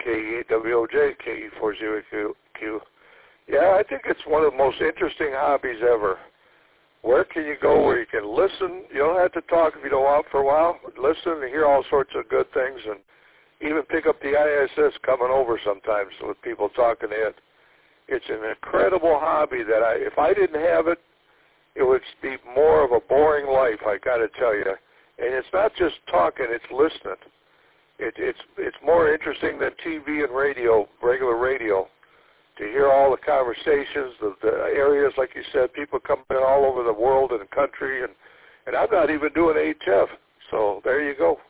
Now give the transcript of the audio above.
KEWOJ, KE40Q. Yeah, I think it's one of the most interesting hobbies ever. Where can you go where you can listen? You don't have to talk if you don't want for a while. Listen and hear all sorts of good things, and even pick up the ISS coming over sometimes with people talking to it. It's an incredible hobby that if I didn't have it, it would be more of a boring life, I got to tell you. And it's not just talking, it's listening. It's more interesting than TV and radio, regular radio, to hear all the conversations, the areas, like you said, people coming in all over the world and the country, and I'm not even doing HF, so there you go.